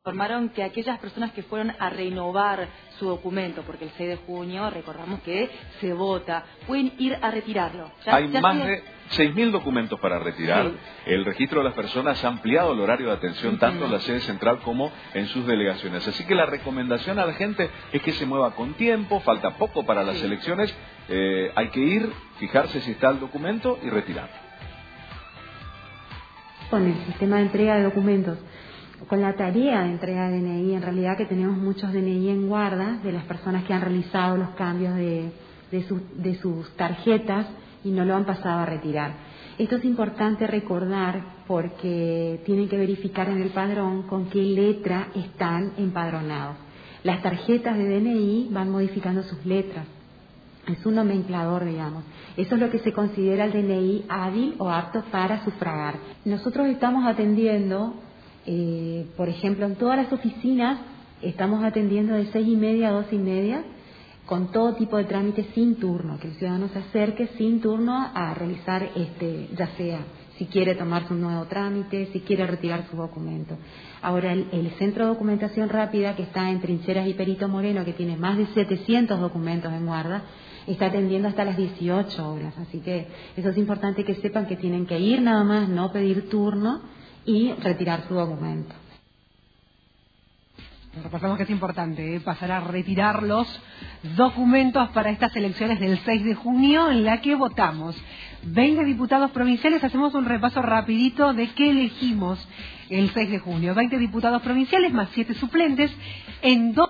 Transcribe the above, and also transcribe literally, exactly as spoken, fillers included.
Informaron que aquellas personas que fueron a renovar su documento, porque el seis de junio, recordamos que se vota, pueden ir a retirarlo. Ya, Hay ya más se... de seis mil documentos para retirar. Sí. El registro de las personas ha ampliado el horario de atención uh-huh. tanto en la sede central como en sus delegaciones. Así que la recomendación a la gente es que se mueva con tiempo, falta poco para las sí. elecciones, eh, hay que ir, fijarse si está el documento y retirarlo. Con el sistema de entrega de documentos, con la tarea de entrega de D N I, en realidad que tenemos muchos D N I en guarda de las personas que han realizado los cambios de, de, su, de sus tarjetas y no lo han pasado a retirar. Esto es importante recordar porque tienen que verificar en el padrón con qué letra están empadronados. Las tarjetas de D N I van modificando sus letras. Es un nomenclador, digamos. Eso es lo que se considera el D N I hábil o apto para sufragar. Nosotros estamos atendiendo, eh, por ejemplo, en todas las oficinas, estamos atendiendo de seis y media a dos y media, con todo tipo de trámites sin turno, que el ciudadano se acerque sin turno a realizar, este, ya sea si quiere tomarse un nuevo trámite, si quiere retirar su documento. Ahora, el, el Centro de Documentación Rápida, que está en Trincheras y Perito Moreno, que tiene más de setecientos documentos en guarda, está atendiendo hasta las dieciocho horas. Así que eso es importante que sepan que tienen que ir nada más, no pedir turno y retirar su documento. Repasamos que es importante ¿eh? pasar a retirar los documentos para estas elecciones del seis de junio en la que votamos veinte diputados provinciales. Hacemos un repaso rapidito de qué elegimos el seis de junio. veinte diputados provinciales más siete suplentes en dos